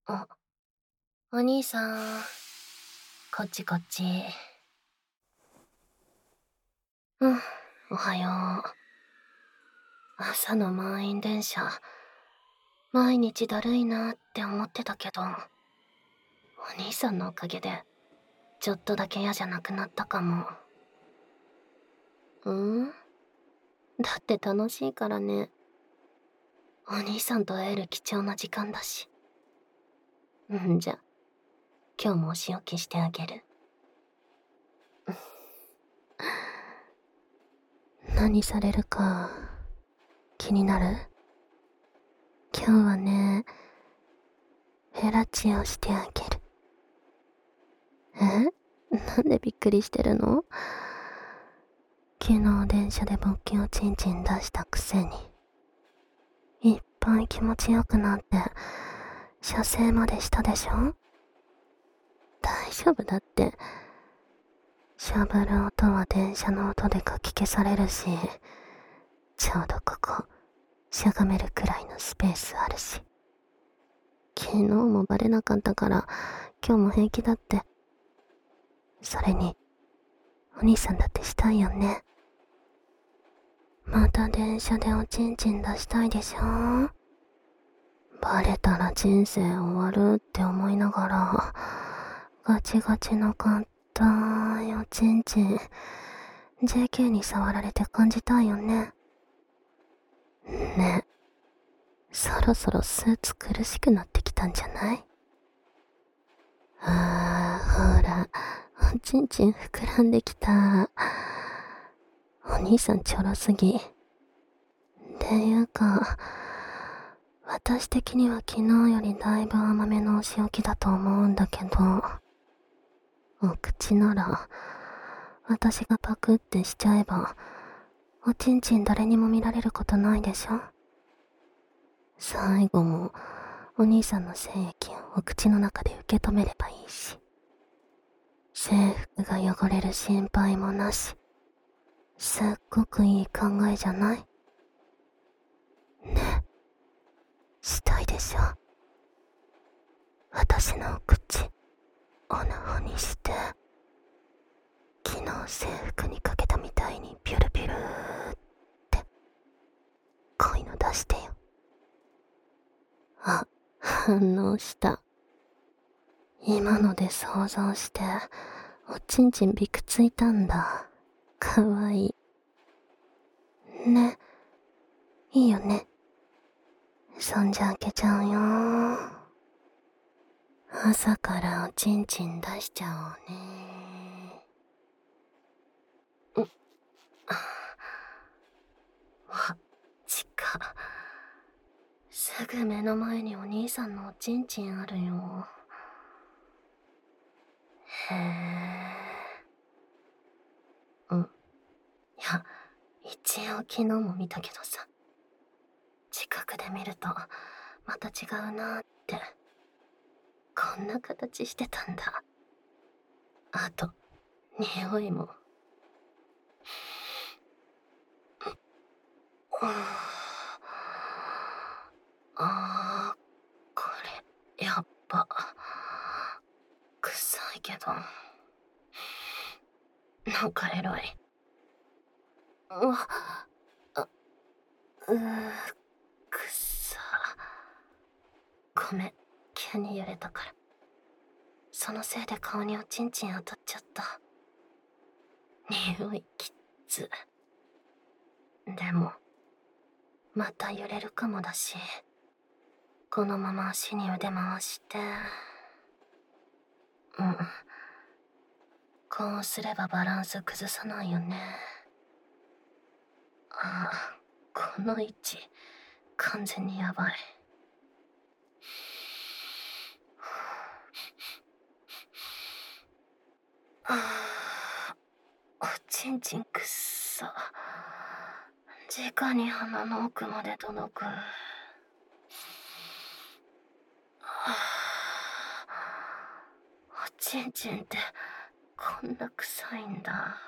あ、お兄さん、こっちこっち。うん、おはよう。朝の満員電車、毎日だるいなって思ってたけど、お兄さんのおかげで、ちょっとだけ嫌じゃなくなったかも。うんだって楽しいからね。お兄さんと会える貴重な時間だし。じゃ、今日もお仕置きしてあげる。何されるか、気になる？今日はね、フェラチオしてあげる。なんでびっくりしてるの？昨日電車で勃起をチンチン出したくせに。いっぱい気持ちよくなって、射精までしたでしょ？大丈夫だって。しゃぶる音は電車の音でかき消されるし、ちょうどここ、しゃがめるくらいのスペースあるし。昨日もバレなかったから、今日も平気だって。それに、お兄さんだってしたいよね。また電車でおちんちん出したいでしょ？バレたら人生終わるって思いながら、ガチガチの硬いおちんちん、JK に触られて感じたいよね。ねえ、そろそろスーツ苦しくなってきたんじゃない？ほら、おちんちん膨らんできた。お兄さんちょろすぎ。っていうか、私的には昨日よりだいぶ甘めのお仕置きだと思うんだけど、お口なら、私がパクってしちゃえば、おちんちん誰にも見られることないでしょ？最後も、お兄さんの精液をお口の中で受け止めればいいし、制服が汚れる心配もなし、すっごくいい考えじゃない？ね、したいでしょ？私のお口、オナホにして、昨日制服にかけたみたいにピュルピュルって、こういうの出してよ。あ、反応した。今ので想像して、おちんちんびくついたんだ。かわいい。ね、いいよね。そんじゃ開けちゃうよ。朝からおちんちん出しちゃおうね。わ、ちか。すぐ目の前にお兄さんのおちんちんあるよ。へえ。いや、一応昨日も見たけどさ。近くで見ると、また違うなーって。こんな形してたんだ。あと、匂いも。あー、これ、やっぱ、臭いけど、なんかエロい。うわ、あ、くっさ。ごめん、急に揺れたから。そのせいで顔におちんちん当たっちゃった。匂いきっつ。でも、また揺れるかもだし、このまま足に腕回して、こうすればバランス崩さないよね。この位置、完全にやばい。おちんちんくっさ。直に鼻の奥まで届く。おちんちんってこんな臭いんだ。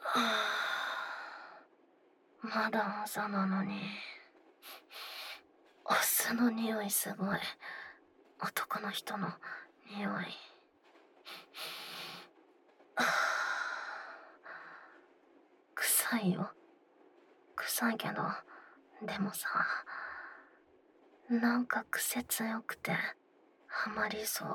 まだ朝なのに。 お酢の匂いすごい。男の人の匂い。臭いよ。臭いけど、でもさ、なんか癖強くて、ハマりそう。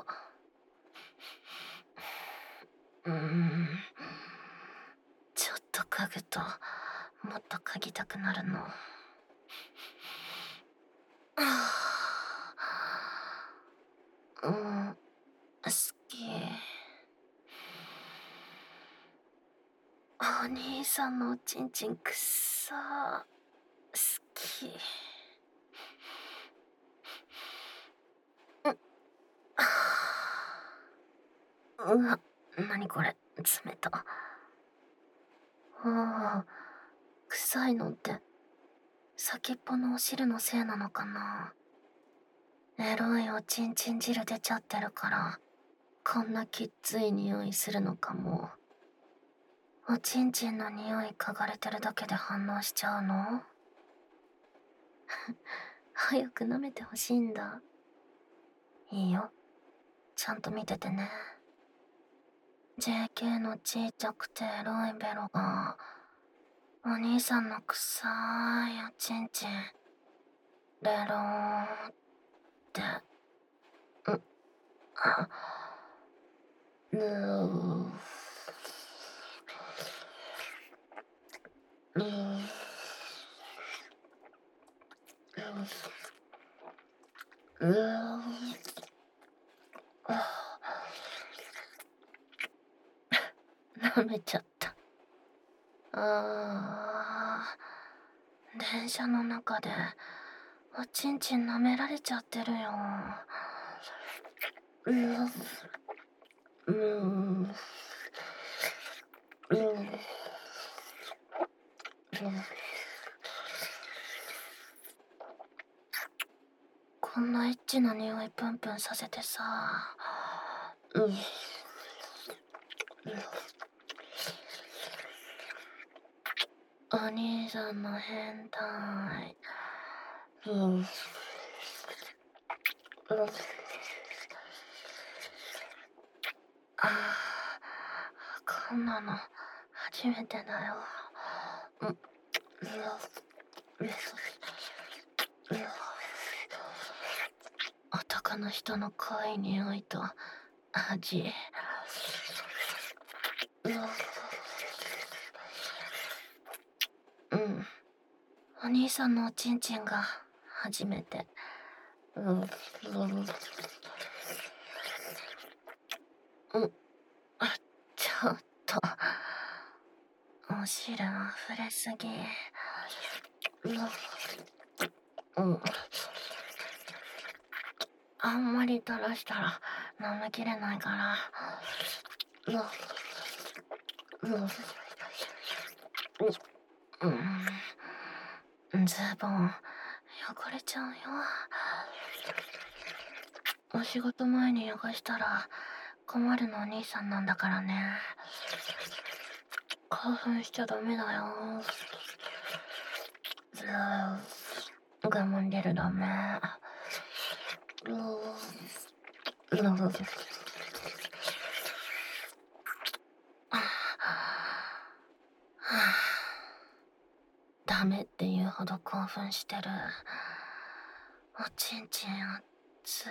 ちょっと嗅ぐと、もっと嗅ぎたくなるの。うん、好き。お兄さんのおちんちんくっさー。好き。うわ、なにこれ、冷た。ああ、臭いのって、先っぽのお汁のせいなのかな。エロいおちんちん汁出ちゃってるから、こんなきっつい匂いするのかも。おちんちんの匂い嗅がれてるだけで反応しちゃうの？早く舐めてほしいんだ。いいよ。ちゃんと見ててね。JK のちっちゃくてエロいベロが、お兄さんの臭いおちんちん、レローって、あ、ぬー、ぬー、ぬー、舐めちゃった。電車の中で、おちんちん舐められちゃってるよ。うー、うー、うー、こんなエッチな匂いプンプンさせてさ。お兄さんの変態。こんなの初めてだよ。男の人の濃い匂いと味。お兄さんのおちんちんが初めて。ちょっと、お汁溢れすぎ。あんまり垂らしたら飲みきれないから。ズボン汚れちゃうよ。お仕事前に汚したら困るのお兄さんなんだからね。興奮しちゃダメだよ。我慢出るダメ。ダメって言うほど興奮してる。おちんちん熱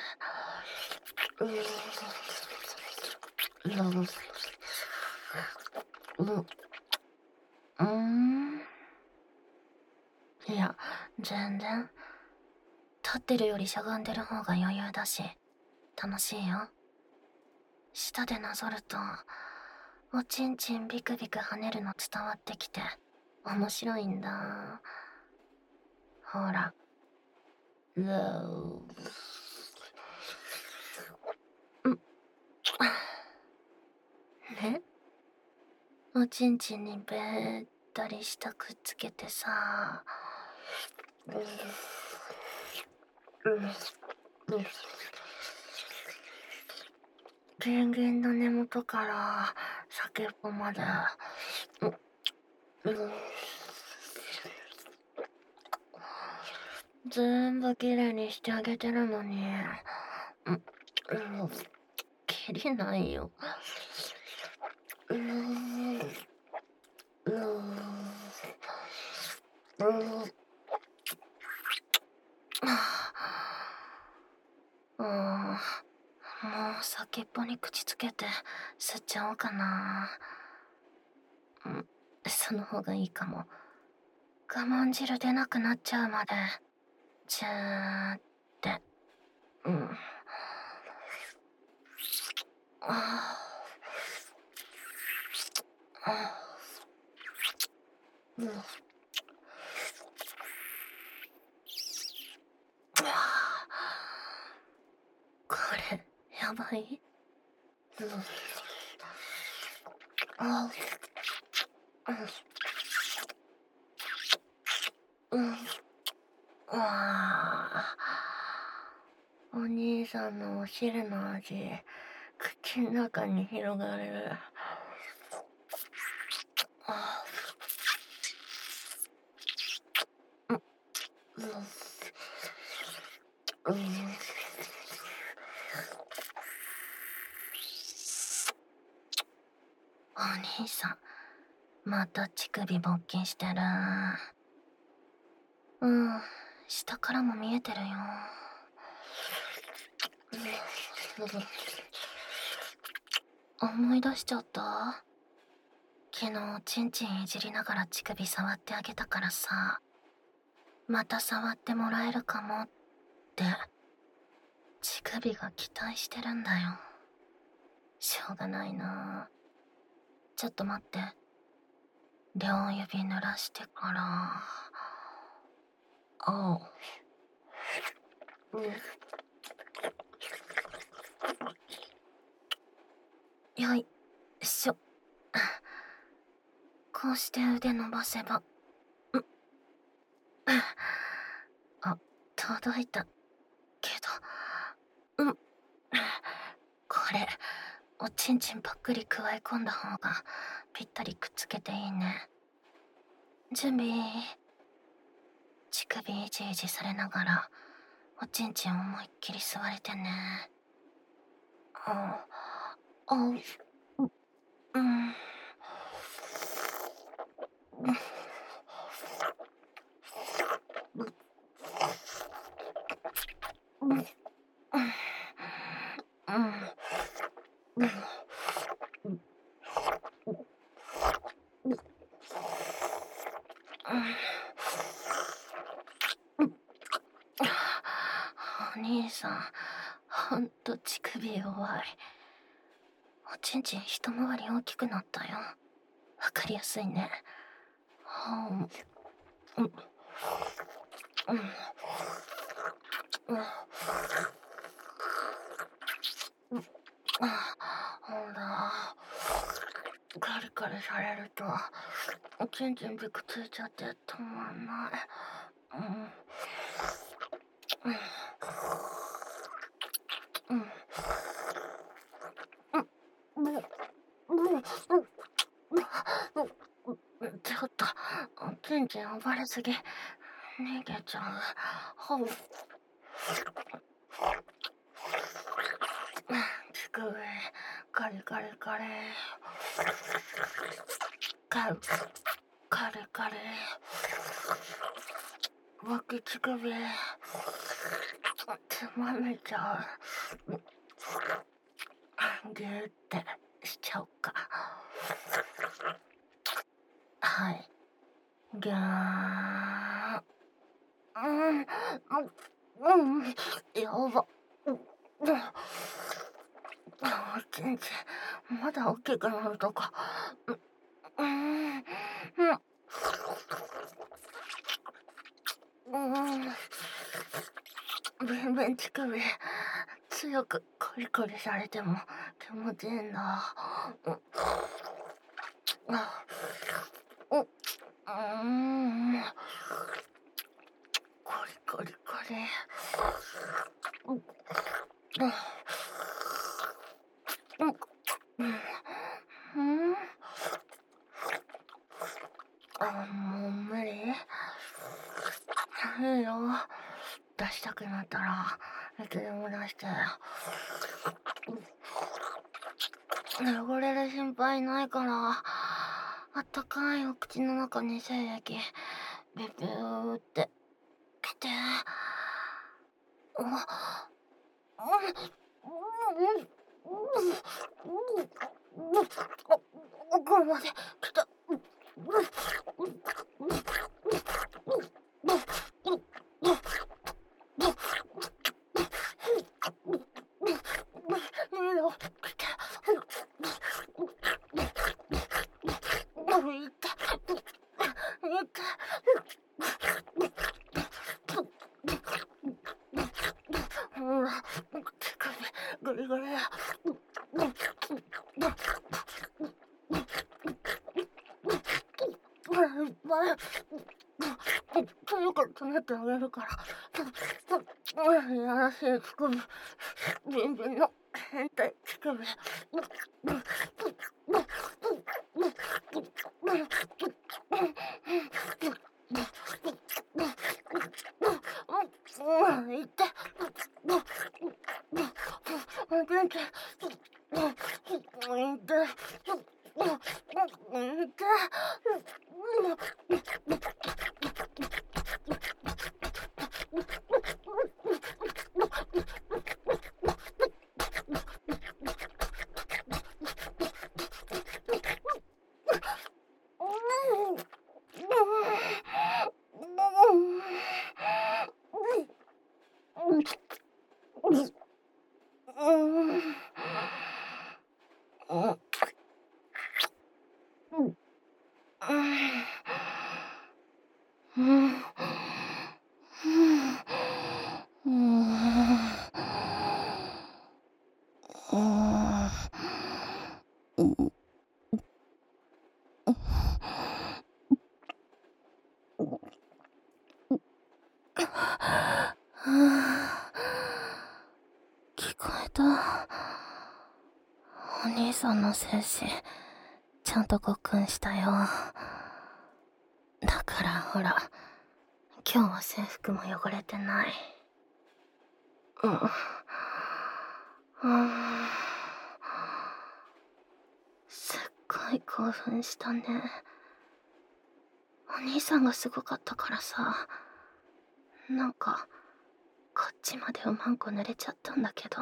いや、全然。立ってるよりしゃがんでる方が余裕だし、楽しいよ。舌でなぞると、おちんちんビクビク跳ねるの伝わってきて、面白いんだ。ほら。ね、おちんちんにべったりしたくっつけてさ。ペンギンの根元から先っぽまで。 全部きれいにしてあげてるのに。うん、きりないよ。うーん、うーん、うーん。うーん、もう先っぽに口つけて吸っちゃおうかな。うん、その方がいいかも。我慢汁出なくなっちゃうまで、じーって。うん。ああ、うん。これ、やばい。うん。あうん。ああ。お兄さんのお汁の味、口の中に広がる。あうん、うん、うん。お兄さん、また乳首勃起してる。うん、下からも見えてるよ。思い出しちゃった。昨日チンチンいじりながら乳首触ってあげたからさ、また触ってもらえるかもって乳首が期待してるんだよ。しょうがないな。ちょっと待って。両指濡らしてから。あう。よいしょ。こうして腕伸ばせば。あ、届いた。けど、これ、おちんちんぱっくり加え込んだ方がぴったりくっつけていいね。準備。乳首いじいじされながら、おちんちん思いっきり吸われてね。あ、あ、うん、うん。うん、うん、うん、お兄さん、ほんと乳首弱い。おちんちん一回り大きくなったよ。わかりやすいね。うん、うん、うん、うん。ほら、カリカリされると、おちんちんびくついちゃって止まんない。うん、うん、うん、うん、うん、ちょっと、おちんちん暴れすぎ。逃げちゃう。ほう。乳首、カリカリカリ。カリカリカリ。脇乳首、つまめちゃう。ギューってしちゃおうか。はい。ギャー。うん、うん、やば。うん、ちんちん、まだ大きくなるとか。うん、うん、うん、ベンベン乳首、強くコリコリされても気持ちいいんだ。うん、あ、うん、コリコリコリ。うん、うん、うん、あ、もう無理。いいよ。 出したくなったらいつでも出して。汚れる心配ないから、あったかいお口の中に精液ビュビューって来て。これまで来た。ゴリゴリ。いっぱいよく詰めてあげるから。いやらしい乳首、ビンビンの変態乳首。いって。元気。いって。聞こえた。お兄さんの精子ちゃんとごっくんしたよ。だからほら、今日は制服も汚れてない。すっごい興奮したね。お兄さんがすごかったからさ、なんかこっちまでうまんこ濡れちゃったんだけど、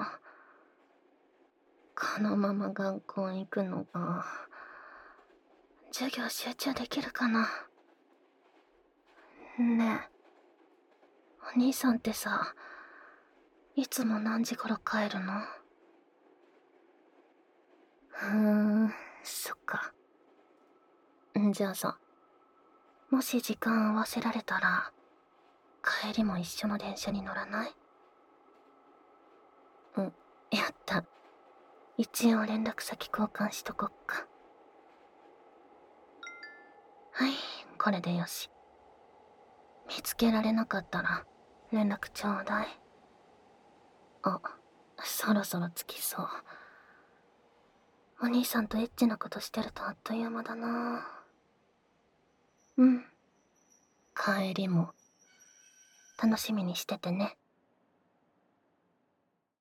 このまま学校行くのが授業集中できるかな。ねえ、お兄さんってさ、いつも何時頃帰るの？そっか。じゃあさ、もし時間合わせられたら帰りも一緒の電車に乗らない？やった。一応連絡先交換しとこっか。はい、これでよし。見つけられなかったら連絡ちょうだい。あ、そろそろ着きそう。お兄さんとエッチなことしてるとあっという間だな。帰りも楽しみにしててね。